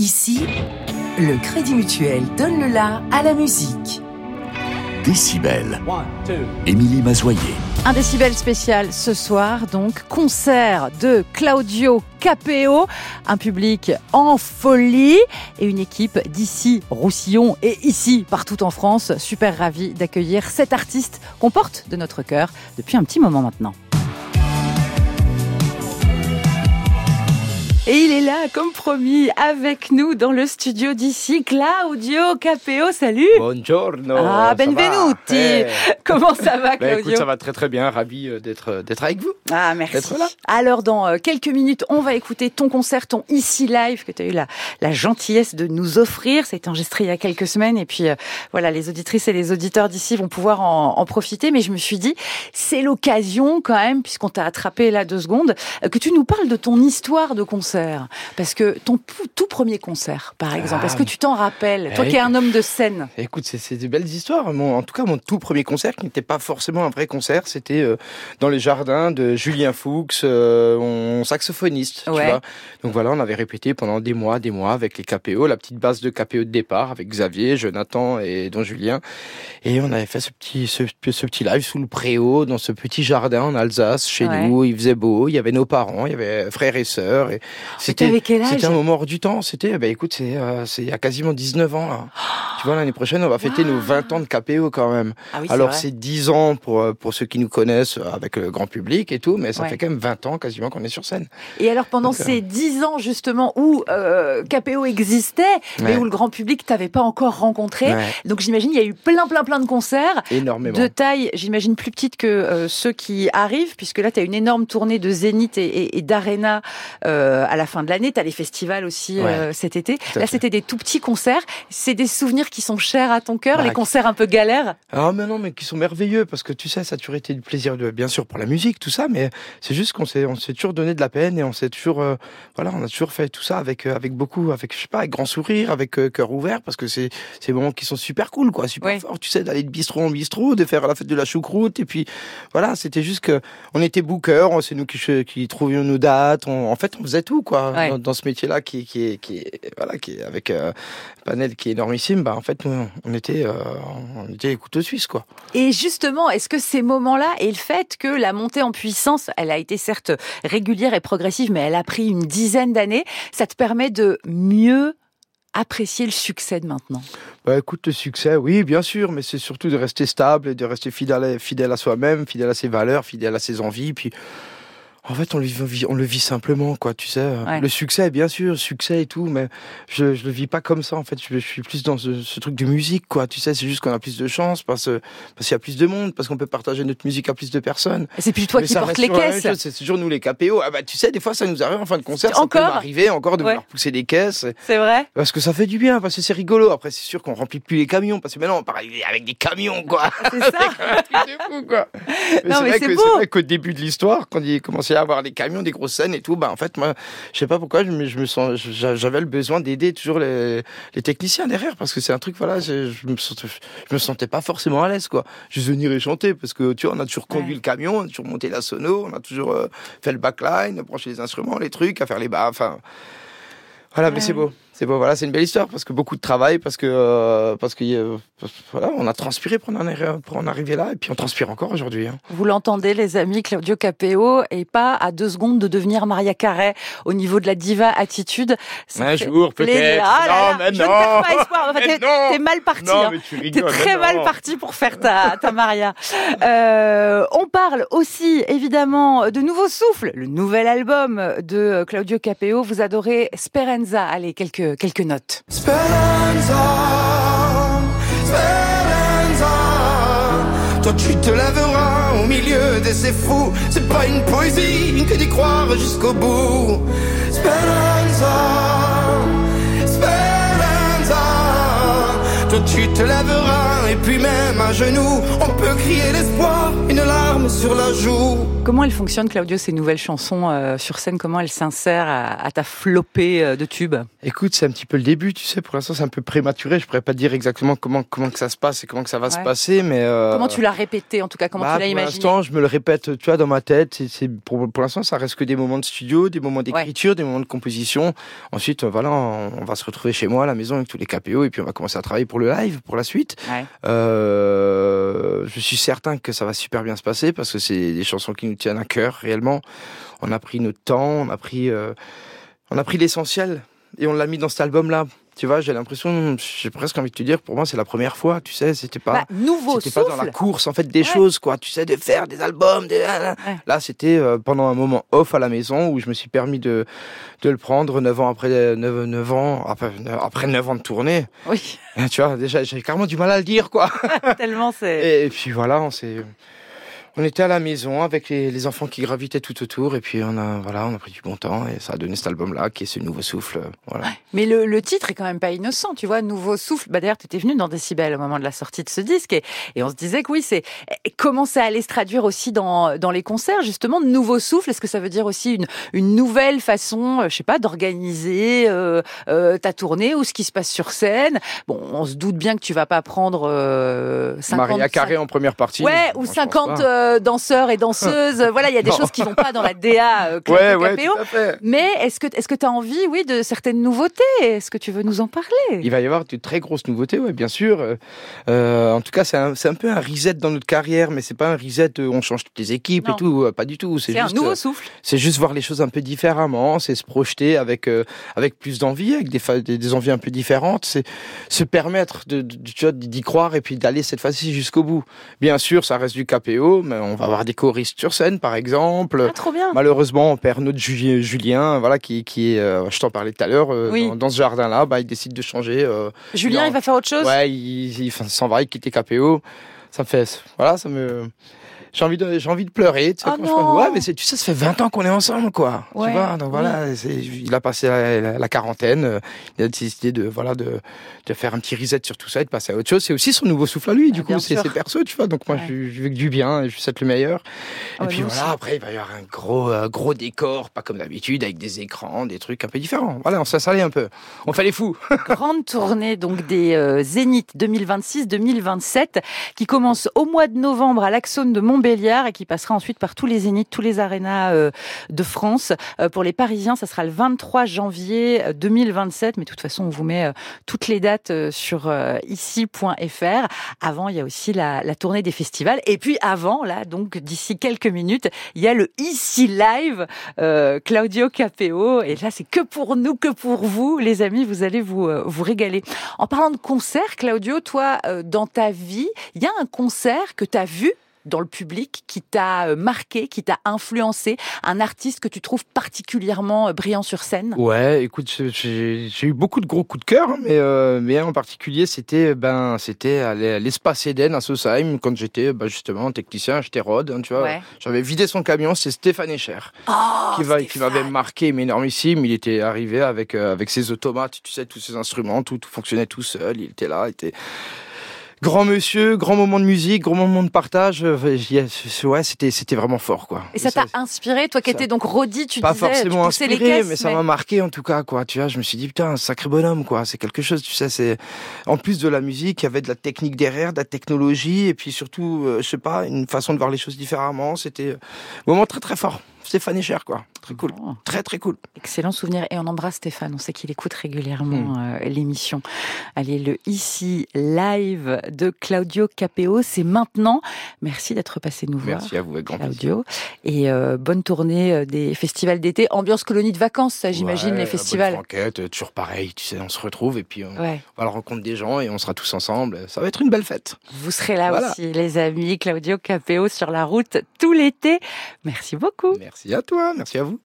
Ici, le Crédit Mutuel donne le la à la musique. Décibel. Émilie Mazoyer. Un décibel spécial ce soir, donc concert de Claudio Capéo, un public en folie et une équipe d'ici Roussillon et ici partout en France. Super ravi d'accueillir cet artiste qu'on porte de notre cœur depuis un petit moment maintenant. Et il est là, comme promis, avec nous dans le studio d'ici, Claudio Capéo. Salut. Buongiorno. Ah, benvenuti. Hey. Comment ça va, Claudio? Écoute, ça va très très bien. Ravi d'être avec vous. Ah, merci. D'être là. Alors, dans quelques minutes, on va écouter ton concert, ton Ici Live, que tu as eu la gentillesse de nous offrir. Ça a été enregistré il y a quelques semaines. Et puis, voilà, les auditrices et les auditeurs d'ici vont pouvoir en profiter. Mais je me suis dit, c'est l'occasion quand même, puisqu'on t'a attrapé là 2 secondes, que tu nous parles de ton histoire de concert. Parce que ton tout premier concert, par exemple, est-ce que tu t'en rappelles? Toi qui es un homme de scène. Écoute, c'est de belles histoires. En tout cas, mon tout premier concert, qui n'était pas forcément un vrai concert, c'était dans les jardins de Julien Fuchs, mon saxophoniste. Ouais. Tu vois. Donc voilà, on avait répété pendant des mois avec les Capéo, la petite base de Capéo de départ, avec Xavier, Jonathan et don Julien. Et on avait fait ce petit live sous le préau, dans ce petit jardin en Alsace, chez nous. Il faisait beau, il y avait nos parents, il y avait frères et sœurs. Et c'était quel âge? C'était un moment hors du temps. C'était, écoute, c'est il y a quasiment 19 ans, là. Tu vois, l'année prochaine, on va fêter nos 20 ans de Capéo quand même. Ah oui, alors, c'est 10 ans pour ceux qui nous connaissent avec le grand public et tout, mais ça fait quand même 20 ans quasiment qu'on est sur scène. Et alors, pendant ces 10 ans, justement, où Capéo existait, mais où le grand public t'avait pas encore rencontré. Donc, j'imagine, il y a eu plein de concerts. Énormément. De taille, j'imagine, plus petite que ceux qui arrivent, puisque là, t'as une énorme tournée de Zénith et d'Arena à la fin de l'année. T'as les festivals aussi cet été. Là, c'était des tout petits concerts. C'est des souvenirs qui sont chers à ton cœur, les concerts un peu galères. Ah mais non, mais qui sont merveilleux, parce que tu sais, ça a toujours été du plaisir, bien sûr, pour la musique, tout ça, mais c'est juste qu'on s'est toujours donné de la peine et on s'est toujours, on a toujours fait tout ça avec beaucoup, avec grand sourire, avec cœur ouvert, parce que c'est des moments qui sont super cool, quoi, super forts, tu sais, d'aller de bistrot en bistrot, de faire la fête de la choucroute, et puis voilà, c'était juste que on était bookers, c'est nous qui trouvions nos dates, en fait, on faisait tout, quoi, dans ce métier-là qui est avec un panel qui est énormissime. En fait, nous, on était les couteaux suisses, quoi. Et justement, est-ce que ces moments-là et le fait que la montée en puissance, elle a été certes régulière et progressive, mais elle a pris une dizaine d'années, ça te permet de mieux apprécier le succès de maintenant? Écoute, le succès, oui, bien sûr, mais c'est surtout de rester stable et de rester fidèle à soi-même, fidèle à ses valeurs, fidèle à ses envies, puis en fait, on le vit simplement, quoi, tu sais. Le succès, bien sûr, succès et tout, mais je le vis pas comme ça, en fait. Je suis plus dans ce truc de musique, quoi, tu sais. C'est juste qu'on a plus de chance, parce qu'il y a plus de monde, parce qu'on peut partager notre musique à plus de personnes. Et c'est plus toi qui portes les caisses. C'est toujours nous, les Capéo. Tu sais, des fois, ça nous arrive en fin de concert, ça peut m'arriver encore de vouloir pousser des caisses. C'est vrai. Parce que ça fait du bien, parce que c'est rigolo. Après, c'est sûr qu'on remplit plus les camions, parce que maintenant, on part avec des camions, quoi. C'est ça. Un truc de fou, quoi. Mais c'est beau. C'est vrai qu'au début de l'histoire, quand il commençait à avoir des camions, des grosses scènes et tout, en fait, moi, je sais pas pourquoi, j'avais le besoin d'aider toujours les techniciens derrière, parce que c'est un truc, voilà, je me sentais pas forcément à l'aise, quoi. Juste venir et chanter, parce que, tu vois, on a toujours conduit le camion, on a toujours monté la sono, on a toujours fait le backline, branché les instruments, les trucs, à faire les bas, enfin, voilà, mais c'est beau. C'est beau, voilà, c'est une belle histoire, parce que beaucoup de travail, parce que voilà, on a transpiré pour en arriver là, et puis on transpire encore aujourd'hui. Vous l'entendez, les amis, Claudio Capéo est pas à 2 secondes de devenir Maria Carey au niveau de la diva attitude. Un jour, peut-être. Ah, mais je ne perds pas espoir. En fait, t'es mal parti. Non, mais tu rigoles. T'es très mal parti pour faire ta Maria. On parle aussi, évidemment, de Nouveau Souffle, le nouvel album de Claudio Capéo. Vous adorez Speranza. Allez, quelques notes. Speranza, Speranza, toi tu te lèveras au milieu de ces fous. C'est pas une poésie que d'y croire jusqu'au bout. Speranza, Speranza, toi tu te lèveras et puis même à genoux, on peut crier l'espoir, une larme sur la joue. Comment elles fonctionnent, Claudio, ces nouvelles chansons sur scène? Comment elles s'insèrent à ta flopée de tubes? Écoute, c'est un petit peu le début, tu sais, pour l'instant c'est un peu prématuré, je pourrais pas dire exactement comment que ça se passe et comment que ça va se passer, mais... Comment tu l'as répété, en tout cas, comment tu l'as imaginé? Pour l'instant, je me le répète, tu vois, dans ma tête, pour l'instant ça reste que des moments de studio, des moments d'écriture, des moments de composition. Ensuite, voilà, on va se retrouver chez moi à la maison avec tous les KPO et puis on va commencer à travailler pour le live, pour la suite. Ouais. Je suis certain que ça va super bien se passer parce que c'est des chansons qui nous tiennent à cœur, réellement. On a pris notre temps, on a pris l'essentiel et on l'a mis dans cet album-là. Tu vois, j'ai presque envie de te dire, pour moi, c'est la première fois, tu sais, c'était pas dans la course, en fait, des choses, quoi, tu sais, de faire des albums, Là, c'était pendant un moment off à la maison où je me suis permis de le prendre 9 ans après 9 ans de tournée. Oui. Et, tu vois, déjà, j'avais carrément du mal à le dire, quoi. Tellement c'est... Et puis voilà, on était à la maison avec les enfants qui gravitaient tout autour et puis on a pris du bon temps et ça a donné cet album-là qui est ce nouveau souffle. Voilà. Ouais. Mais le titre est quand même pas innocent, tu vois, Nouveau souffle. D'ailleurs, tu étais venu dans Décibel au moment de la sortie de ce disque et on se disait que oui, c'est comment ça allait se traduire aussi dans les concerts, justement, Nouveau souffle. Est-ce que ça veut dire aussi une nouvelle façon, je sais pas, d'organiser ta tournée ou ce qui se passe sur scène? Bon, on se doute bien que tu vas pas prendre 50... Maria Carré en première partie. Ouais, ou 50 danseurs et danseuses. Voilà, il y a des choses qui vont pas dans la DA Claudio Capéo. Mais est-ce que tu as envie, oui, de certaines nouveautés? Est-ce que tu veux nous en parler? Il va y avoir de très grosses nouveautés, ouais, bien sûr. En tout cas, c'est un peu un reset dans notre carrière, mais c'est pas un reset on change toutes les équipes et tout, pas du tout. C'est juste un nouveau souffle. C'est juste voir les choses un peu différemment, c'est se projeter avec plus d'envie, avec des envies un peu différentes, c'est se permettre d'y croire et puis d'aller cette fois-ci jusqu'au bout. Bien sûr, ça reste du KPO, mais on va avoir des choristes sur scène, par exemple. Ah, trop bien. Malheureusement, on perd notre Julien, voilà, qui est, je t'en parlais tout à l'heure, dans ce jardin-là, il décide de changer. Julien, il va faire autre chose? Ouais, il s'en va, il quitte KPO. Ça me fait, voilà, j'ai envie de pleurer, tu sais, ouais, mais tu sais, ça fait 20 ans qu'on est ensemble, quoi. Ouais, tu vois, donc voilà, il a passé la quarantaine, il a décidé de faire un petit reset sur tout ça et de passer à autre chose. C'est aussi son nouveau souffle à lui, du coup, c'est perso, tu vois, donc moi, je veux que du bien et je veux être le meilleur. Et puis voilà, après, il va y avoir un gros décor, pas comme d'habitude, avec des écrans, des trucs un peu différents. Voilà, on s'est installé un peu. On fait les fous. Grande tournée, donc, des Zénith 2026-2027, qui commence au mois de novembre à l'Axone de Montbéliard et qui passera ensuite par tous les Zéniths, tous les arénas de France. Pour les Parisiens, ça sera le 23 janvier 2027, mais de toute façon, on vous met toutes les dates sur ici.fr. Avant, il y a aussi la tournée des festivals. Et puis avant, là, donc d'ici quelques minutes, il y a le Ici Live, Claudio Capéo. Et là, c'est que pour nous, que pour vous, les amis, vous allez vous régaler. En parlant de concert, Claudio, toi, dans ta vie, il y a un concert que tu as vu dans le public, qui t'a marqué, qui t'a influencé, un artiste que tu trouves particulièrement brillant sur scène? Ouais, écoute, j'ai eu beaucoup de gros coups de cœur, mais en particulier, c'était à l'espace Eden à Sausheim, quand j'étais justement technicien à Rod, tu vois. Ouais. J'avais vidé son camion, c'est Stéphane Escher, qui m'avait marqué, mais énormissime. Il était arrivé avec ses automates, tu sais, tous ses instruments, tout fonctionnait tout seul, il était là, grand monsieur, grand moment de musique, grand moment de partage. Ouais, c'était vraiment fort, quoi. Et ça t'a inspiré, toi qui étais donc Rodi, tu pas disais, forcément tu poussais inspiré, les caisses, mais ça m'a marqué en tout cas, quoi. Tu vois, je me suis dit putain, un sacré bonhomme, quoi. C'est quelque chose, tu sais. C'est en plus de la musique, il y avait de la technique derrière, de la technologie, et puis surtout, je sais pas, une façon de voir les choses différemment. C'était un moment très très fort. Stéphane Escher, quoi. Très cool. Oh. Très, très cool. Excellent souvenir. Et on embrasse Stéphane. On sait qu'il écoute régulièrement l'émission. Allez, le Ici Live de Claudio Capéo, c'est maintenant. Merci d'être passé nous voir. Merci à vous, avec grand Claudio. Et bonne tournée des festivals d'été. Ambiance colonie de vacances, ça, j'imagine, les festivals. Bonne franquette, toujours pareil. Tu sais, on se retrouve et puis on va à la rencontre des gens et on sera tous ensemble. Ça va être une belle fête. Vous serez là aussi, les amis. Claudio Capéo sur la route tout l'été. Merci beaucoup. Merci à toi, merci à vous.